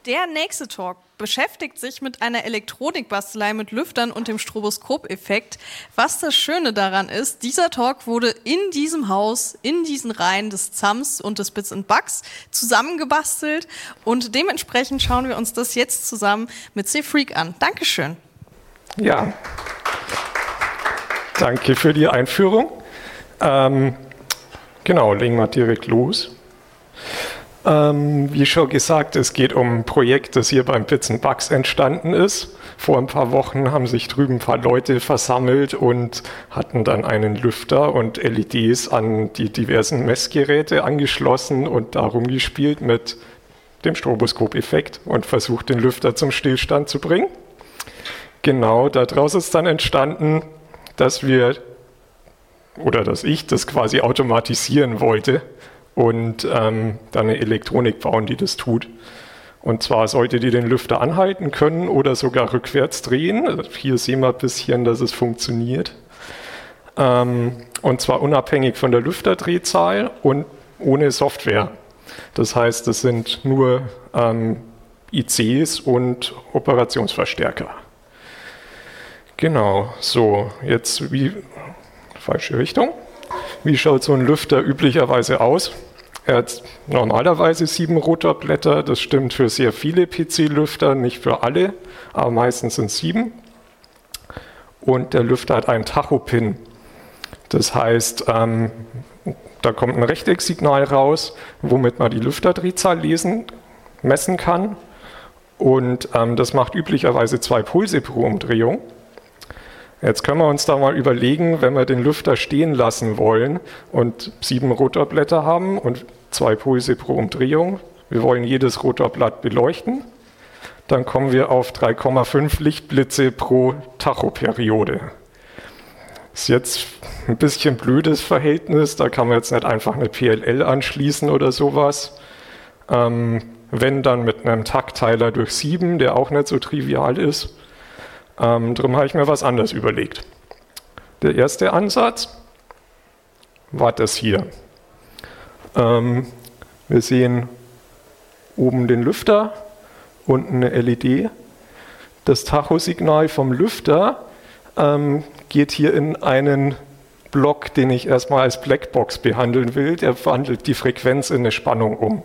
Der nächste Talk beschäftigt sich mit einer Elektronikbastelei mit Lüftern und dem Stroboskop-Effekt. Was das Schöne daran ist, dieser Talk wurde in diesem Haus, in diesen Reihen des ZAMS und des Bits & Bugs zusammengebastelt und dementsprechend schauen wir uns das jetzt zusammen mit C-Freak an. Dankeschön. Ja, danke für die Einführung. Genau, legen wir direkt los. Wie schon gesagt, es geht um ein Projekt, das hier beim Bits & Bugs entstanden ist. Vor ein paar Wochen haben sich drüben ein paar Leute versammelt und hatten dann einen Lüfter und LEDs an die diversen Messgeräte angeschlossen und darum gespielt mit dem Stroboskop-Effekt und versucht, den Lüfter zum Stillstand zu bringen. Genau, daraus ist dann entstanden, dass ich das quasi automatisieren wollte und dann eine Elektronik bauen, die das tut. Und zwar sollte die den Lüfter anhalten können oder sogar rückwärts drehen. Also hier sehen wir ein bisschen, dass es funktioniert. Und zwar unabhängig von der Lüfterdrehzahl und ohne Software. Das heißt, das sind nur ICs und Operationsverstärker. Genau, so, jetzt falsche Richtung. Wie schaut so ein Lüfter üblicherweise aus? Er hat normalerweise 7 Rotorblätter, das stimmt für sehr viele PC-Lüfter, nicht für alle, aber meistens sind es 7. Und der Lüfter hat einen Tachopin. Das heißt, da kommt ein Rechtecksignal raus, womit man die Lüfterdrehzahl messen kann. Und das macht üblicherweise 2 Pulse pro Umdrehung. Jetzt können wir uns da mal überlegen, wenn wir den Lüfter stehen lassen wollen und 7 Rotorblätter haben und 2 Pulse pro Umdrehung, wir wollen jedes Rotorblatt beleuchten, dann kommen wir auf 3,5 Lichtblitze pro Tachoperiode. Ist jetzt ein bisschen blödes Verhältnis, da kann man jetzt nicht einfach eine PLL anschließen oder sowas. Wenn dann mit einem Taktteiler durch 7, der auch nicht so trivial ist. Darum habe ich mir was anderes überlegt. Der erste Ansatz war das hier. Wir sehen oben den Lüfter, unten eine LED. Das Tachosignal vom Lüfter geht hier in einen Block, den ich erstmal als Blackbox behandeln will. Der wandelt die Frequenz in eine Spannung um.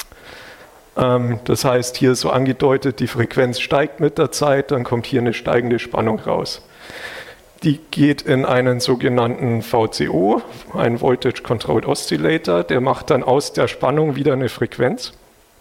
Das heißt, hier ist so angedeutet, die Frequenz steigt mit der Zeit, dann kommt hier eine steigende Spannung raus. Die geht in einen sogenannten VCO, einen Voltage Controlled Oscillator, der macht dann aus der Spannung wieder eine Frequenz.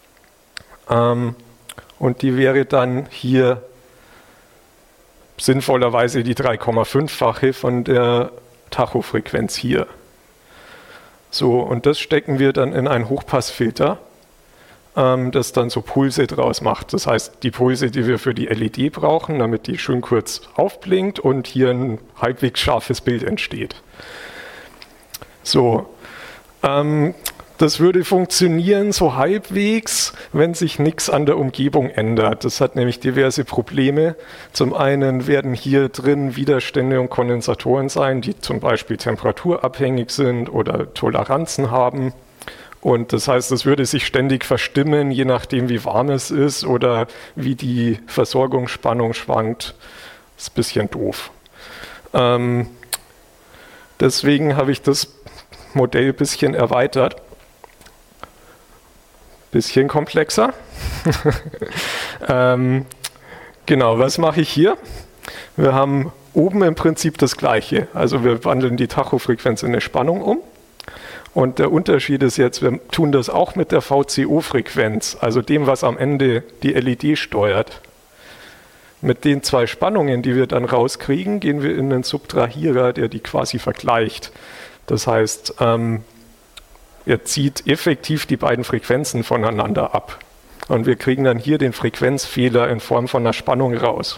Und die wäre dann hier sinnvollerweise die 3,5-fache von der Tachofrequenz hier. So, und das stecken wir dann in einen Hochpassfilter, das dann so Pulse draus macht. Das heißt, die Pulse, die wir für die LED brauchen, damit die schön kurz aufblinkt und hier ein halbwegs scharfes Bild entsteht. So, das würde funktionieren so halbwegs, wenn sich nichts an der Umgebung ändert. Das hat nämlich diverse Probleme. Zum einen werden hier drin Widerstände und Kondensatoren sein, die zum Beispiel temperaturabhängig sind oder Toleranzen haben. Und das heißt, es würde sich ständig verstimmen, je nachdem, wie warm es ist oder wie die Versorgungsspannung schwankt. Das ist ein bisschen doof. Deswegen habe ich das Modell ein bisschen erweitert. Bisschen komplexer. Genau, was mache ich hier? Wir haben oben im Prinzip das Gleiche. Also wir wandeln die Tachofrequenz in eine Spannung um. Und der Unterschied ist jetzt, wir tun das auch mit der VCO-Frequenz, also dem, was am Ende die LED steuert. Mit den 2 Spannungen, die wir dann rauskriegen, gehen wir in einen Subtrahierer, der die quasi vergleicht. Das heißt, er zieht effektiv die beiden Frequenzen voneinander ab. Und wir kriegen dann hier den Frequenzfehler in Form von einer Spannung raus.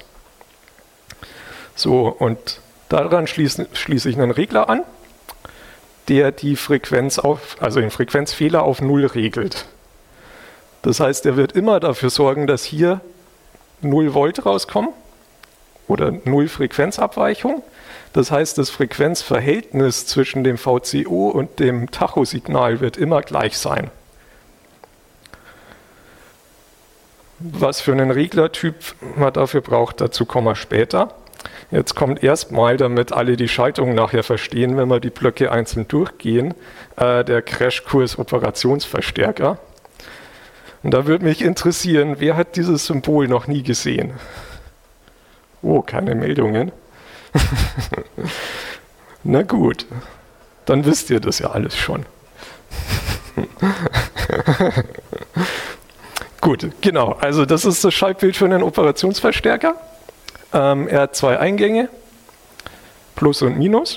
So, und daran schließe ich einen Regler an, der die Frequenz den Frequenzfehler auf 0 regelt. Das heißt, er wird immer dafür sorgen, dass hier 0 Volt rauskommen oder 0 Frequenzabweichung. Das heißt, das Frequenzverhältnis zwischen dem VCO und dem Tachosignal wird immer gleich sein. Was für einen Reglertyp man dafür braucht, dazu kommen wir später. Jetzt kommt erstmal, damit alle die Schaltung nachher verstehen, wenn wir die Blöcke einzeln durchgehen, der Crashkurs Operationsverstärker. Und da würde mich interessieren, wer hat dieses Symbol noch nie gesehen? Oh, keine Meldungen. Na gut, dann wisst ihr das ja alles schon. Gut, genau. Also das ist das Schaltbild für einen Operationsverstärker. Er hat zwei Eingänge, Plus und Minus.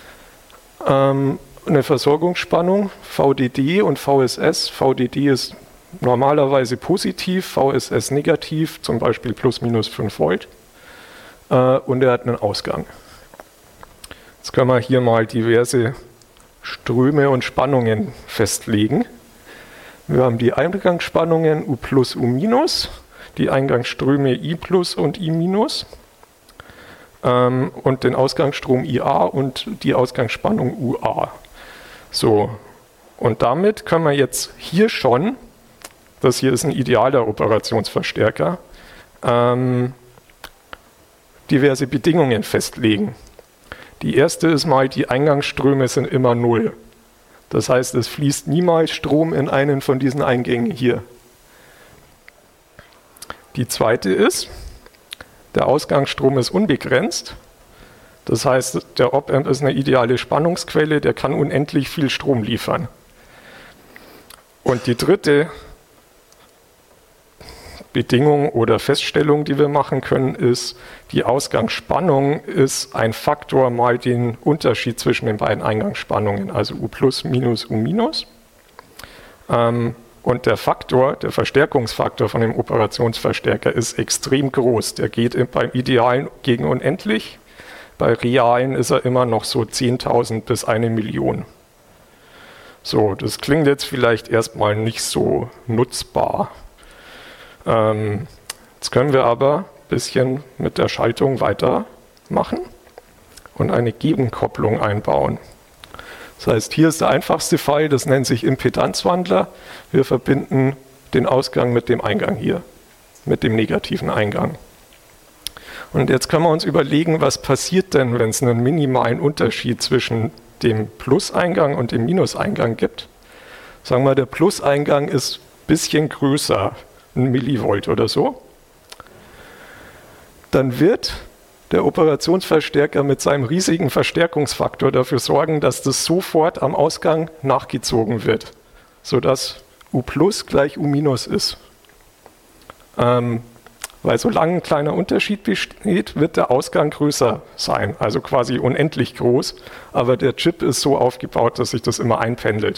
Eine Versorgungsspannung, VDD und VSS. VDD ist normalerweise positiv, VSS negativ, zum Beispiel plus minus 5 Volt. Und er hat einen Ausgang. Jetzt können wir hier mal diverse Ströme und Spannungen festlegen. Wir haben die Eingangsspannungen U plus, U minus, die Eingangsströme I plus und I minus und den Ausgangsstrom IA und die Ausgangsspannung UA. So, und damit können wir jetzt hier schon, das hier ist ein idealer Operationsverstärker, diverse Bedingungen festlegen. Die erste ist mal, die Eingangsströme sind immer 0. Das heißt, es fließt niemals Strom in einen von diesen Eingängen hier. Die zweite ist, der Ausgangsstrom ist unbegrenzt. Das heißt, der Op-Amp ist eine ideale Spannungsquelle, der kann unendlich viel Strom liefern. Und die dritte Bedingung oder Feststellung, die wir machen können, ist, die Ausgangsspannung ist ein Faktor mal den Unterschied zwischen den beiden Eingangsspannungen, also U plus minus U minus. Und der Faktor, der Verstärkungsfaktor von dem Operationsverstärker ist extrem groß. Der geht beim Idealen gegen unendlich, bei Realen ist er immer noch so 10.000 bis 1 Million. So, das klingt jetzt vielleicht erstmal nicht so nutzbar. Jetzt können wir aber ein bisschen mit der Schaltung weitermachen und eine Gegenkopplung einbauen. Das heißt, hier ist der einfachste Fall, das nennt sich Impedanzwandler. Wir verbinden den Ausgang mit dem Eingang hier, mit dem negativen Eingang. Und jetzt können wir uns überlegen, was passiert denn, wenn es einen minimalen Unterschied zwischen dem Pluseingang und dem Minuseingang gibt. Sagen wir, der Pluseingang ist ein bisschen größer, 1 Millivolt oder so, dann wird der Operationsverstärker mit seinem riesigen Verstärkungsfaktor dafür sorgen, dass das sofort am Ausgang nachgezogen wird, sodass U plus gleich U minus ist. Weil solange ein kleiner Unterschied besteht, wird der Ausgang größer sein, also quasi unendlich groß, aber der Chip ist so aufgebaut, dass sich das immer einpendelt.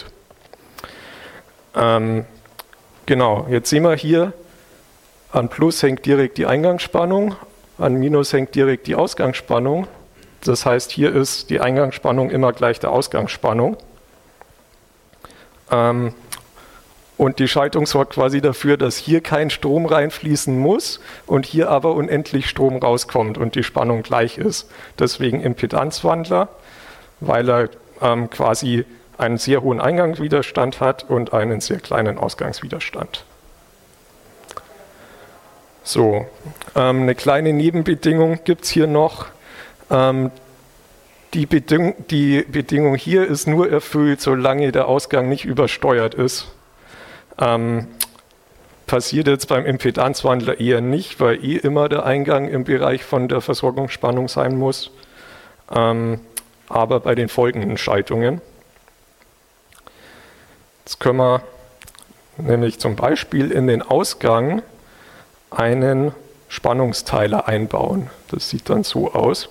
Genau, jetzt sehen wir hier, an Plus hängt direkt die Eingangsspannung, an Minus hängt direkt die Ausgangsspannung. Das heißt, hier ist die Eingangsspannung immer gleich der Ausgangsspannung. Und die Schaltung sorgt quasi dafür, dass hier kein Strom reinfließen muss und hier aber unendlich Strom rauskommt und die Spannung gleich ist. Deswegen Impedanzwandler, weil er quasi einen sehr hohen Eingangswiderstand hat und einen sehr kleinen Ausgangswiderstand. So, eine kleine Nebenbedingung gibt es hier noch. Die Bedingung hier ist nur erfüllt, solange der Ausgang nicht übersteuert ist. Passiert jetzt beim Impedanzwandler eher nicht, weil immer der Eingang im Bereich von der Versorgungsspannung sein muss. Aber bei den folgenden Schaltungen. Jetzt können wir nämlich zum Beispiel in den Ausgang einen Spannungsteiler einbauen. Das sieht dann so aus.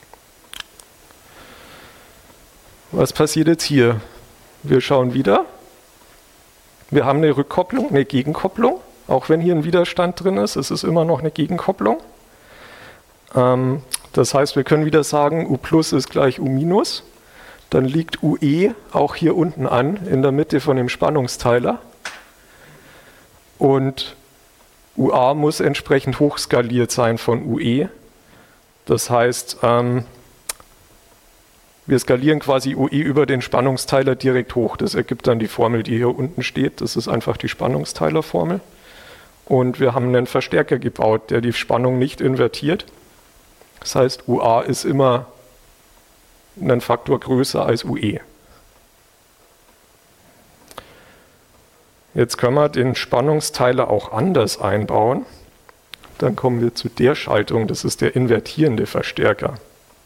Was passiert jetzt hier? Wir schauen wieder. Wir haben eine Rückkopplung, eine Gegenkopplung. Auch wenn hier ein Widerstand drin ist, ist es immer noch eine Gegenkopplung. Das heißt, wir können wieder sagen, U plus ist gleich U minus. Dann liegt UE auch hier unten an, in der Mitte von dem Spannungsteiler. Und UA muss entsprechend hochskaliert sein von UE. Das heißt, wir skalieren quasi UE über den Spannungsteiler direkt hoch. Das ergibt dann die Formel, die hier unten steht. Das ist einfach die Spannungsteilerformel. und wir haben einen Verstärker gebaut, der die Spannung nicht invertiert. Das heißt, UA ist immer einen Faktor größer als UE. Jetzt können wir den Spannungsteiler auch anders einbauen. Dann kommen wir zu der Schaltung, das ist der invertierende Verstärker.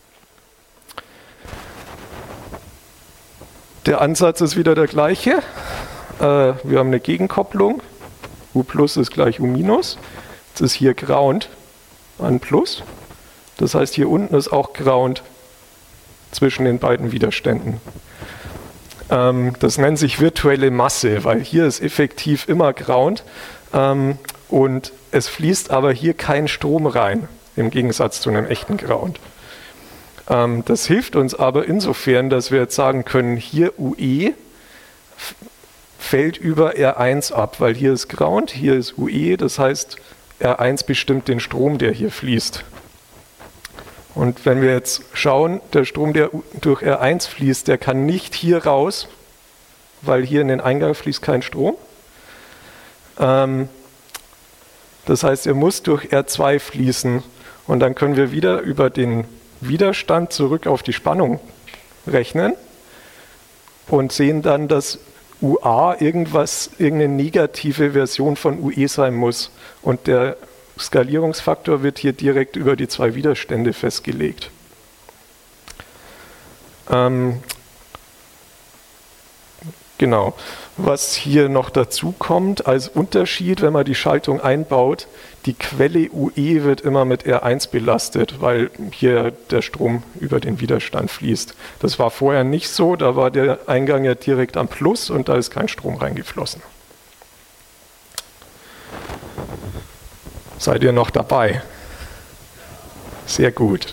Der Ansatz ist wieder der gleiche. Wir haben eine Gegenkopplung. U plus ist gleich U minus. Jetzt ist hier Ground an Plus. Das heißt, hier unten ist auch Ground zwischen den beiden Widerständen. Das nennt sich virtuelle Masse, weil hier ist effektiv immer Ground und es fließt aber hier kein Strom rein, im Gegensatz zu einem echten Ground. Das hilft uns aber insofern, dass wir jetzt sagen können, hier UE fällt über R1 ab, weil hier ist Ground, hier ist UE, das heißt R1 bestimmt den Strom, der hier fließt. Und wenn wir jetzt schauen, der Strom, der durch R1 fließt, der kann nicht hier raus, weil hier in den Eingang fließt kein Strom. Das heißt, er muss durch R2 fließen und dann können wir wieder über den Widerstand zurück auf die Spannung rechnen und sehen dann, dass UA irgendeine negative Version von UE sein muss und der Skalierungsfaktor wird hier direkt über die zwei Widerstände festgelegt. Genau. Was hier noch dazu kommt als Unterschied, wenn man die Schaltung einbaut, die Quelle UE wird immer mit R1 belastet, weil hier der Strom über den Widerstand fließt. Das war vorher nicht so, da war der Eingang ja direkt am Plus und da ist kein Strom reingeflossen. Seid ihr noch dabei? Sehr gut.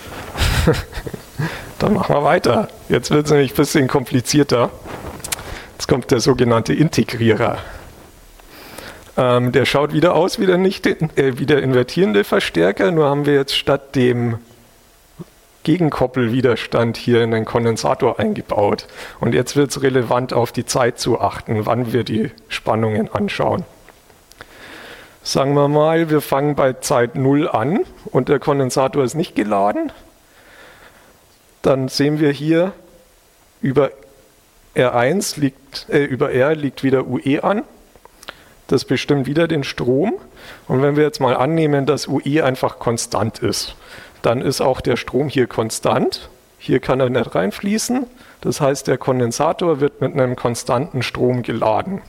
Dann machen wir weiter. Jetzt wird es nämlich ein bisschen komplizierter. Jetzt kommt der sogenannte Integrierer. Der schaut wieder aus wie der invertierende Verstärker, nur haben wir jetzt statt dem Gegenkoppelwiderstand hier einen Kondensator eingebaut. Und jetzt wird es relevant, auf die Zeit zu achten, wann wir die Spannungen anschauen. Sagen wir mal, wir fangen bei Zeit 0 an und der Kondensator ist nicht geladen. Dann sehen wir hier, über R liegt wieder UE an. Das bestimmt wieder den Strom. Und wenn wir jetzt mal annehmen, dass UE einfach konstant ist, dann ist auch der Strom hier konstant. Hier kann er nicht reinfließen. Das heißt, der Kondensator wird mit einem konstanten Strom geladen.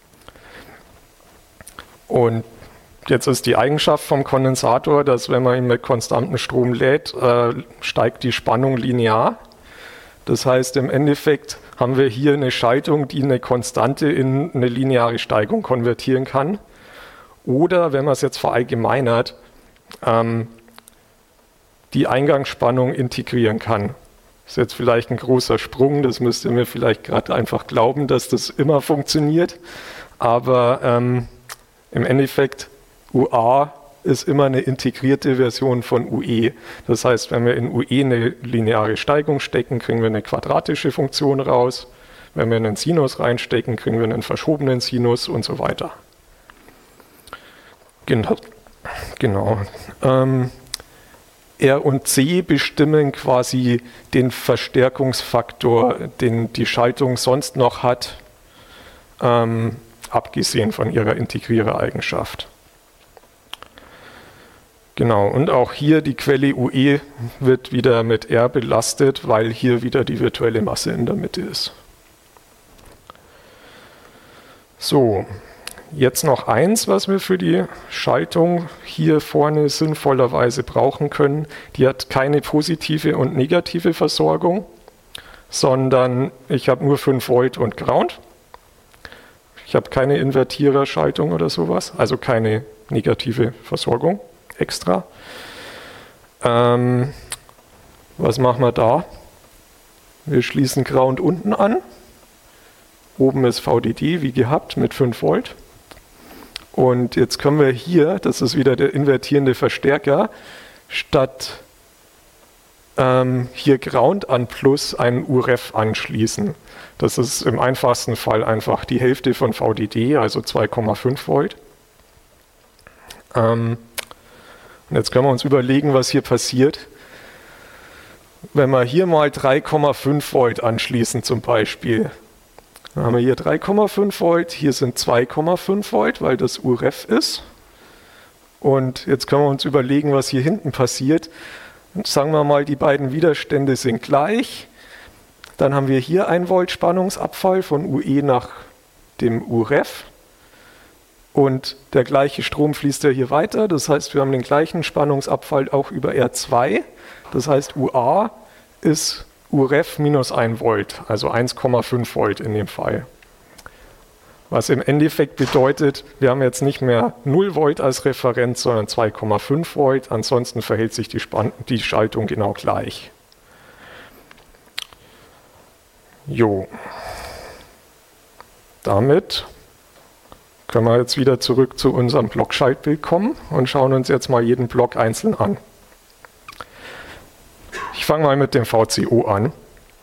Und jetzt ist die Eigenschaft vom Kondensator, dass wenn man ihn mit konstantem Strom lädt, steigt die Spannung linear. Das heißt, im Endeffekt haben wir hier eine Schaltung, die eine Konstante in eine lineare Steigung konvertieren kann. Oder, wenn man es jetzt verallgemeinert, die Eingangsspannung integrieren kann. Das ist jetzt vielleicht ein großer Sprung, das müsst ihr mir vielleicht gerade einfach glauben, dass das immer funktioniert. Aber im Endeffekt, UA ist immer eine integrierte Version von UE. Das heißt, wenn wir in UE eine lineare Steigung stecken, kriegen wir eine quadratische Funktion raus. Wenn wir einen Sinus reinstecken, kriegen wir einen verschobenen Sinus und so weiter. Genau. R und C bestimmen quasi den Verstärkungsfaktor, den die Schaltung sonst noch hat, abgesehen von ihrer Integrierereigenschaft. Genau, und auch hier die Quelle UE wird wieder mit R belastet, weil hier wieder die virtuelle Masse in der Mitte ist. So, jetzt noch eins, was wir für die Schaltung hier vorne sinnvollerweise brauchen können. Die hat keine positive und negative Versorgung, sondern ich habe nur 5 Volt und Ground. Ich habe keine Invertiererschaltung oder sowas, also keine negative Versorgung extra. Was machen wir da? Wir schließen Ground unten an. Oben ist VDD wie gehabt mit 5 Volt. Und jetzt können wir hier, das ist wieder der invertierende Verstärker, statt hier Ground an Plus einen UREF anschließen. Das ist im einfachsten Fall einfach die Hälfte von VDD, also 2,5 Volt. Und jetzt können wir uns überlegen, was hier passiert. Wenn wir hier mal 3,5 Volt anschließen zum Beispiel, dann haben wir hier 3,5 Volt, hier sind 2,5 Volt, weil das UREF ist. Und jetzt können wir uns überlegen, was hier hinten passiert. Und sagen wir mal, die beiden Widerstände sind gleich. Dann haben wir hier 1 Volt Spannungsabfall von UE nach dem UREF. Und der gleiche Strom fließt ja hier weiter. Das heißt, wir haben den gleichen Spannungsabfall auch über R2. Das heißt, UA ist UREF minus 1 Volt, also 1,5 Volt in dem Fall. Was im Endeffekt bedeutet, wir haben jetzt nicht mehr 0 Volt als Referenz, sondern 2,5 Volt. Ansonsten verhält sich die Schaltung genau gleich. Jo. Damit können wir jetzt wieder zurück zu unserem Blockschaltbild kommen und schauen uns jetzt mal jeden Block einzeln an. Ich fange mal mit dem VCO an.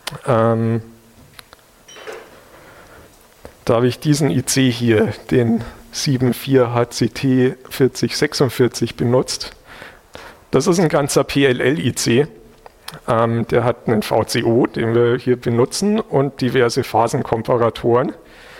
Da habe ich diesen IC hier, den 74HCT 4046 benutzt. Das ist ein ganzer PLL-IC. Der hat einen VCO, den wir hier benutzen, und diverse Phasenkomparatoren.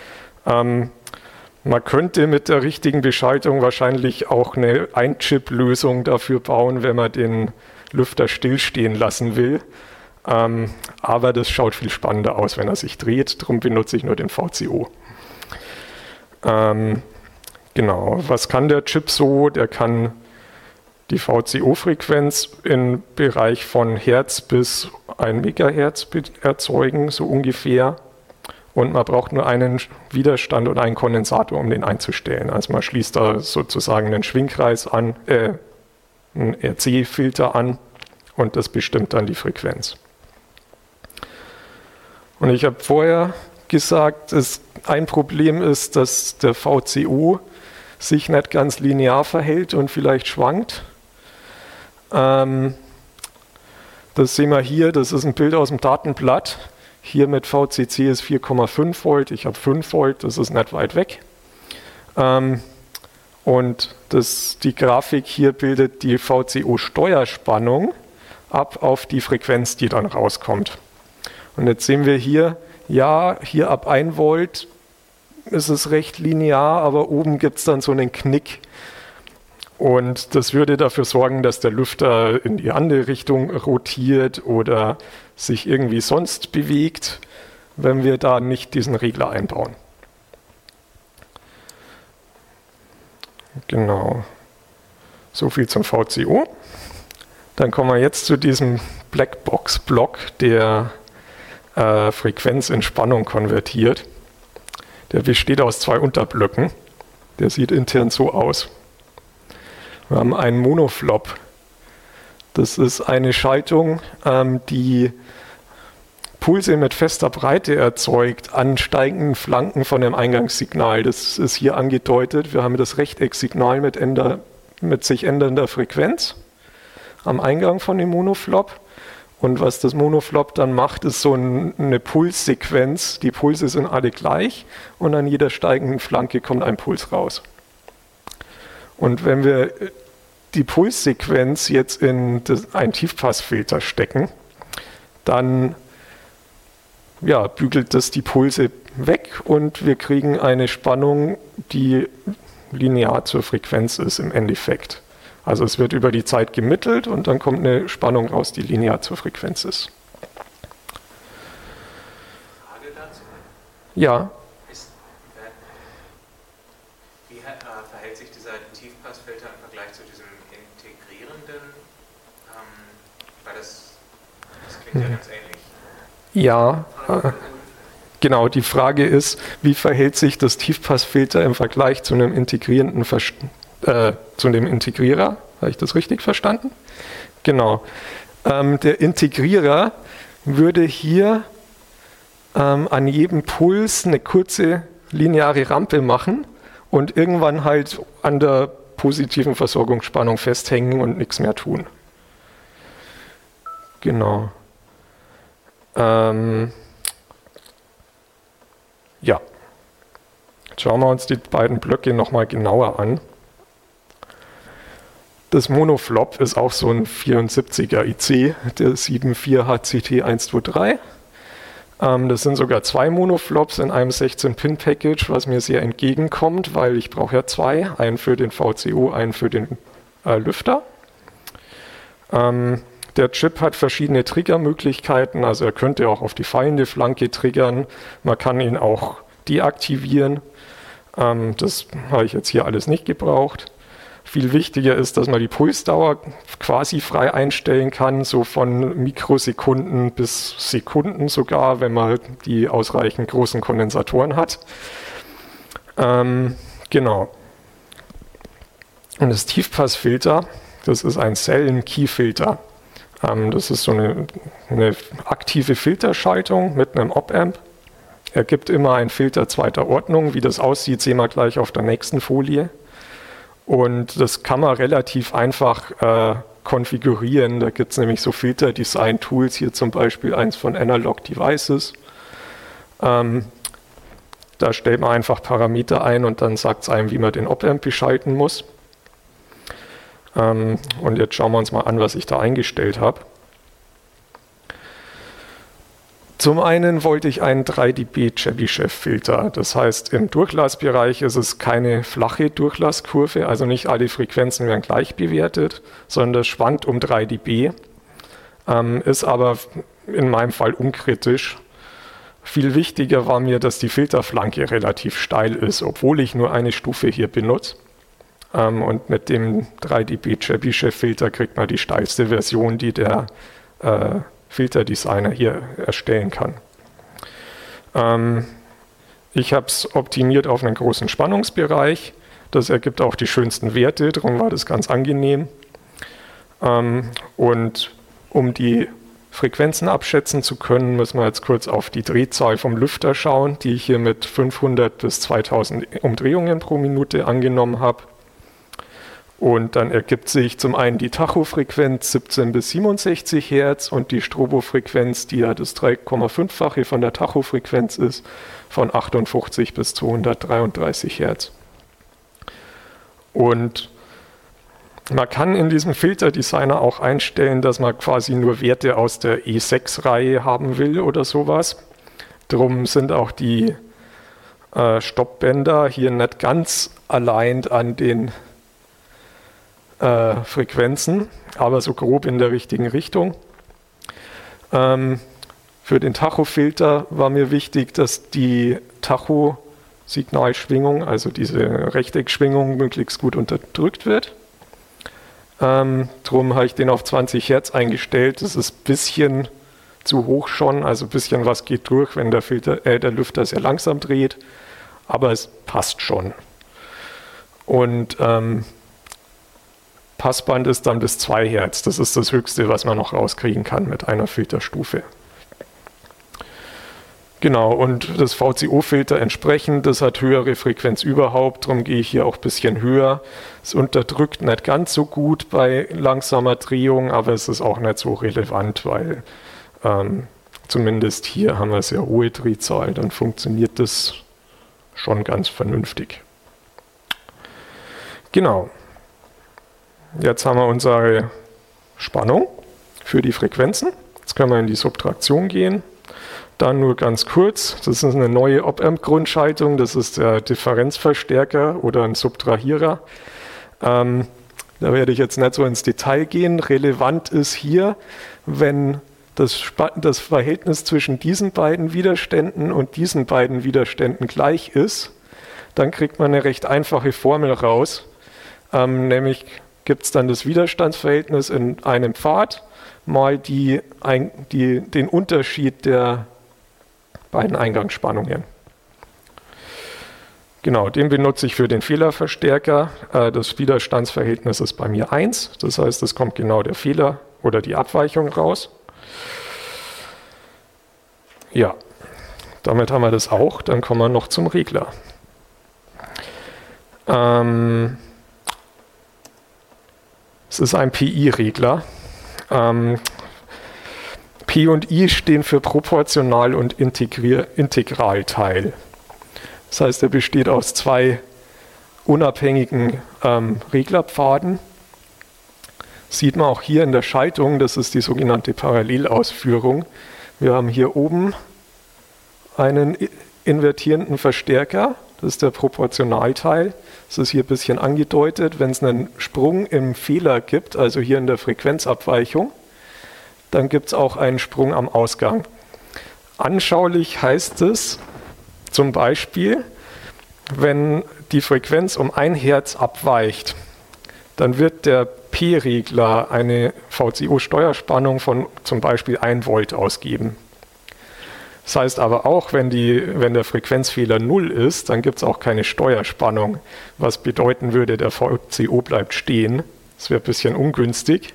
Man könnte mit der richtigen Beschaltung wahrscheinlich auch eine Ein-Chip-Lösung dafür bauen, wenn man den Lüfter stillstehen lassen will. Aber das schaut viel spannender aus, wenn er sich dreht. Darum benutze ich nur den VCO. Genau, was kann der Chip so? Der kann die VCO-Frequenz im Bereich von Hertz bis 1 Megahertz erzeugen, so ungefähr. Und man braucht nur einen Widerstand und einen Kondensator, um den einzustellen. Also man schließt da sozusagen einen Schwingkreis an, einen RC-Filter an, und das bestimmt dann die Frequenz. Und ich habe vorher gesagt, ein Problem ist, dass der VCO sich nicht ganz linear verhält und vielleicht schwankt. Das sehen wir hier, das ist ein Bild aus dem Datenblatt. Hier mit VCC ist 4,5 Volt, ich habe 5 Volt, das ist nicht weit weg. Und die Grafik hier bildet die VCO-Steuerspannung ab auf die Frequenz, die dann rauskommt. Und jetzt sehen wir hier, ja, hier ab 1 Volt ist es recht linear, aber oben gibt es dann so einen Knick. Und das würde dafür sorgen, dass der Lüfter in die andere Richtung rotiert oder sich irgendwie sonst bewegt, wenn wir da nicht diesen Regler einbauen. Genau. So viel zum VCO. Dann kommen wir jetzt zu diesem Blackbox-Block, der Frequenz in Spannung konvertiert. Der besteht aus 2 Unterblöcken. Der sieht intern so aus. Wir haben einen Monoflop. Das ist eine Schaltung, die Pulse mit fester Breite erzeugt an steigenden Flanken von dem Eingangssignal. Das ist hier angedeutet. Wir haben das Rechtecksignal mit sich ändernder Frequenz am Eingang von dem Monoflop. Und was das Monoflop dann macht, ist so eine Pulssequenz. Die Pulse sind alle gleich und an jeder steigenden Flanke kommt ein Puls raus. Und wenn wir die Pulssequenz jetzt in einen Tiefpassfilter stecken, dann bügelt das die Pulse weg und wir kriegen eine Spannung, die linear zur Frequenz ist im Endeffekt. Also es wird über die Zeit gemittelt und dann kommt eine Spannung raus, die linear zur Frequenz ist. Frage dazu? Ja. Wie verhält sich dieser Tiefpassfilter im Vergleich zu diesem integrierenden? Weil das klingt ja ganz ähnlich. Ja, genau. Die Frage ist, wie verhält sich das Tiefpassfilter im Vergleich zu einem integrierenden zu dem Integrierer? Habe ich das richtig verstanden? Genau. Der Integrierer würde hier an jedem Puls eine kurze lineare Rampe machen und irgendwann halt an der positiven Versorgungsspannung festhängen und nichts mehr tun. Genau. Ja. Jetzt schauen wir uns die beiden Blöcke nochmal genauer an. Das Monoflop ist auch so ein 74er IC, der 74HCT123. Das sind sogar 2 Monoflops in einem 16-Pin-Package, was mir sehr entgegenkommt, weil ich brauche ja 2, einen für den VCO, einen für den Lüfter. Der Chip hat verschiedene Triggermöglichkeiten, also er könnte auch auf die fallende Flanke triggern. Man kann ihn auch deaktivieren. Das habe ich jetzt hier alles nicht gebraucht. Viel wichtiger ist, dass man die Pulsdauer quasi frei einstellen kann, so von Mikrosekunden bis Sekunden sogar, wenn man die ausreichend großen Kondensatoren hat. Genau. Und das Tiefpassfilter, das ist ein Zellen-Key-Filter. Das ist so eine aktive Filterschaltung mit einem Op-Amp. Er gibt immer einen Filter zweiter Ordnung. Wie das aussieht, sehen wir gleich auf der nächsten Folie. Und das kann man relativ einfach konfigurieren. Da gibt es nämlich so Filter-Design-Tools, hier zum Beispiel eins von Analog Devices. Da stellt man einfach Parameter ein und dann sagt es einem, wie man den Op-Amp beschalten muss. Und jetzt schauen wir uns mal an, was ich da eingestellt habe. Zum einen wollte ich einen 3 dB Chebyshev-Filter. Das heißt, im Durchlassbereich ist es keine flache Durchlasskurve, also nicht alle Frequenzen werden gleich bewertet, sondern das schwankt um 3 dB, ist aber in meinem Fall unkritisch. Viel wichtiger war mir, dass die Filterflanke relativ steil ist, obwohl ich nur eine Stufe hier benutze. Und mit dem 3 dB Chebyshev-Filter kriegt man die steilste Version, die der Filterdesigner hier erstellen kann. Ich habe es optimiert auf einen großen Spannungsbereich. Das ergibt auch die schönsten Werte, darum war das ganz angenehm. Und um die Frequenzen abschätzen zu können, müssen wir jetzt kurz auf die Drehzahl vom Lüfter schauen, die ich hier mit 500 bis 2000 Umdrehungen pro Minute angenommen habe. Und dann ergibt sich zum einen die Tachofrequenz 17 bis 67 Hertz und die Strobofrequenz, die ja das 3,5-fache von der Tachofrequenz ist, von 58 bis 233 Hertz. Und man kann in diesem Filterdesigner auch einstellen, dass man quasi nur Werte aus der E6-Reihe haben will oder sowas. Drum sind auch die Stoppbänder hier nicht ganz allein an den Frequenzen, aber so grob in der richtigen Richtung. Für den Tachofilter war mir wichtig, dass die Tacho-Signalschwingung, also diese Rechteckschwingung, möglichst gut unterdrückt wird. Drum habe ich den auf 20 Hertz eingestellt. Das ist ein bisschen zu hoch schon, also ein bisschen was geht durch, wenn der Lüfter sehr langsam dreht, aber es passt schon. Und Passband ist dann bis 2 Hertz. Das ist das Höchste, was man noch rauskriegen kann mit einer Filterstufe. Genau, und das VCO-Filter entsprechend, das hat höhere Frequenz überhaupt, darum gehe ich hier auch ein bisschen höher. Es unterdrückt nicht ganz so gut bei langsamer Drehung, aber es ist auch nicht so relevant, weil zumindest hier haben wir sehr hohe Drehzahl, dann funktioniert das schon ganz vernünftig. Genau. Jetzt haben wir unsere Spannung für die Frequenzen. Jetzt können wir in die Subtraktion gehen. Dann nur ganz kurz, das ist eine neue Op-Amp-Grundschaltung, das ist der Differenzverstärker oder ein Subtrahierer. Da werde ich jetzt nicht so ins Detail gehen. Relevant ist hier, wenn das Verhältnis zwischen diesen beiden Widerständen und diesen beiden Widerständen gleich ist, dann kriegt man eine recht einfache Formel raus, nämlich gibt es dann das Widerstandsverhältnis in einem Pfad mal den Unterschied der beiden Eingangsspannungen. Genau, den benutze ich für den Fehlerverstärker. Das Widerstandsverhältnis ist bei mir 1, das heißt, es kommt genau der Fehler oder die Abweichung raus. Ja, damit haben wir das auch. Dann kommen wir noch zum Regler. Es ist ein PI-Regler. P und I stehen für proportional und Integralteil. Das heißt, er besteht aus 2 unabhängigen Reglerpfaden. Sieht man auch hier in der Schaltung, das ist die sogenannte Parallelausführung. Wir haben hier oben einen invertierenden Verstärker, das ist der Proportionalteil. Das ist hier ein bisschen angedeutet, wenn es einen Sprung im Fehler gibt, also hier in der Frequenzabweichung, dann gibt es auch einen Sprung am Ausgang. Anschaulich heißt es zum Beispiel, wenn die Frequenz um 1 Hertz abweicht, dann wird der P-Regler eine VCO-Steuerspannung von zum Beispiel 1 Volt ausgeben. Das heißt aber auch, wenn der Frequenzfehler 0 ist, dann gibt es auch keine Steuerspannung, was bedeuten würde, der VCO bleibt stehen. Das wäre ein bisschen ungünstig.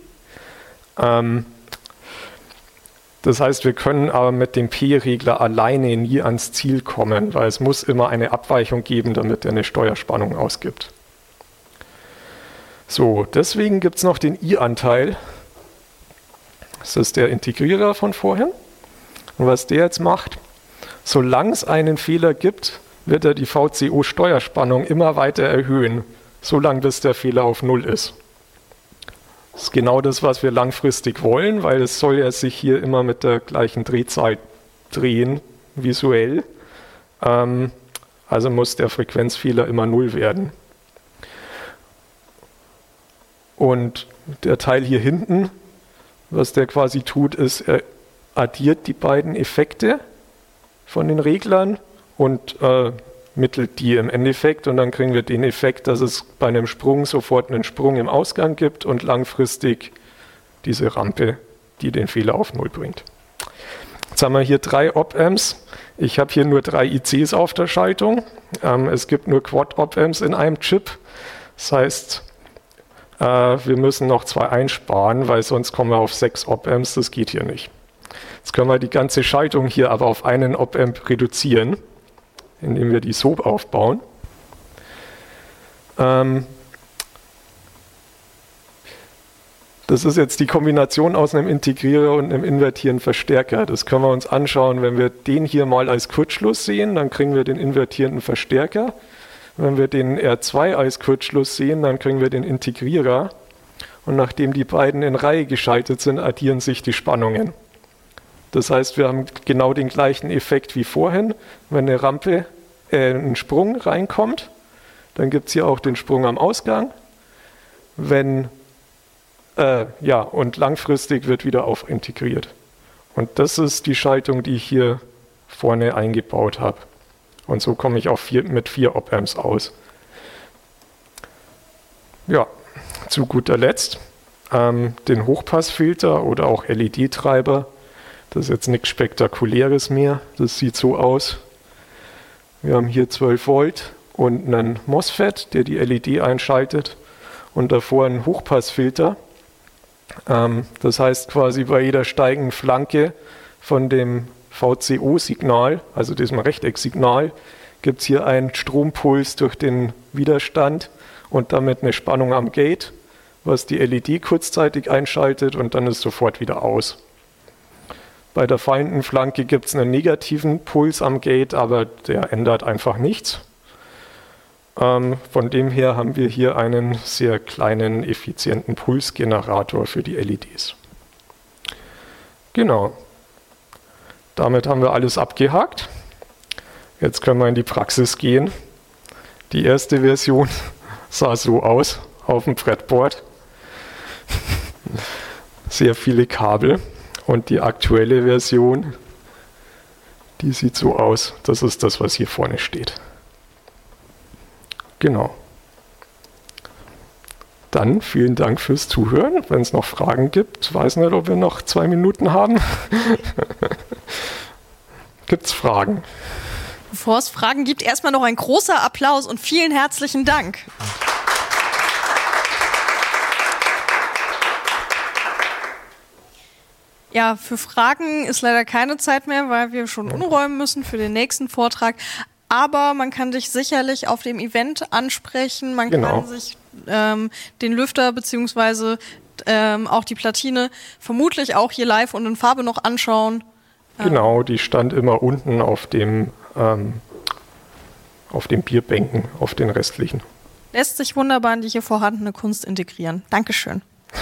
Das heißt, wir können aber mit dem P-Regler alleine nie ans Ziel kommen, weil es muss immer eine Abweichung geben, damit er eine Steuerspannung ausgibt. So, deswegen gibt es noch den I-Anteil. Das ist der Integrierer von vorhin. Und was der jetzt macht, solange es einen Fehler gibt, wird er die VCO-Steuerspannung immer weiter erhöhen, solange bis der Fehler auf 0 ist. Das ist genau das, was wir langfristig wollen, weil es soll ja sich hier immer mit der gleichen Drehzahl drehen, visuell. Also muss der Frequenzfehler immer 0 werden. Und der Teil hier hinten, was der quasi tut, ist, er addiert die beiden Effekte von den Reglern und mittelt die im Endeffekt und dann kriegen wir den Effekt, dass es bei einem Sprung sofort einen Sprung im Ausgang gibt und langfristig diese Rampe, die den Fehler auf 0 bringt. Jetzt haben wir hier 3 Op-Amps. Ich habe hier nur 3 ICs auf der Schaltung. Es gibt nur Quad-Op-Amps in einem Chip. Das heißt, wir müssen noch 2 einsparen, weil sonst kommen wir auf 6 Op-Amps. Das geht hier nicht. Jetzt können wir die ganze Schaltung hier aber auf einen Op-Amp reduzieren, indem wir die so aufbauen. Das ist jetzt die Kombination aus einem Integrierer und einem invertierenden Verstärker. Das können wir uns anschauen, wenn wir den hier mal als Kurzschluss sehen, dann kriegen wir den invertierenden Verstärker. Wenn wir den R2 als Kurzschluss sehen, dann kriegen wir den Integrierer. Und nachdem die beiden in Reihe geschaltet sind, addieren sich die Spannungen. Das heißt, wir haben genau den gleichen Effekt wie vorhin. Wenn eine Rampe, ein Sprung reinkommt, dann gibt es hier auch den Sprung am Ausgang. Und langfristig wird wieder aufintegriert. Und das ist die Schaltung, die ich hier vorne eingebaut habe. Und so komme ich auch mit 4 Op-Amps aus. Ja, zu guter Letzt den Hochpassfilter oder auch LED-Treiber. Das ist jetzt nichts Spektakuläres mehr. Das sieht so aus. Wir haben hier 12 Volt und einen MOSFET, der die LED einschaltet. Und davor einen Hochpassfilter. Das heißt quasi bei jeder steigenden Flanke von dem VCO-Signal, also diesem Rechtecksignal, gibt es hier einen Strompuls durch den Widerstand und damit eine Spannung am Gate, was die LED kurzzeitig einschaltet und dann ist sofort wieder aus. Bei der fallenden Flanke gibt es einen negativen Puls am Gate, aber der ändert einfach nichts. Von dem her haben wir hier einen sehr kleinen, effizienten Pulsgenerator für die LEDs. Genau. Damit haben wir alles abgehakt. Jetzt können wir in die Praxis gehen. Die erste Version sah so aus auf dem Brettboard. Sehr viele Kabel. Und die aktuelle Version, die sieht so aus. Das ist das, was hier vorne steht. Genau. Dann vielen Dank fürs Zuhören. Wenn es noch Fragen gibt, weiß nicht, ob wir noch 2 Minuten haben. Gibt es Fragen? Bevor es Fragen gibt, erstmal noch ein großer Applaus und vielen herzlichen Dank. Ja, für Fragen ist leider keine Zeit mehr, weil wir schon umräumen müssen für den nächsten Vortrag. Aber man kann dich sicherlich auf dem Event ansprechen. Man kann sich den Lüfter bzw. auch die Platine vermutlich auch hier live und in Farbe noch anschauen. Genau, die stand immer unten auf den Bierbänken, auf den restlichen. Lässt sich wunderbar in die hier vorhandene Kunst integrieren. Dankeschön.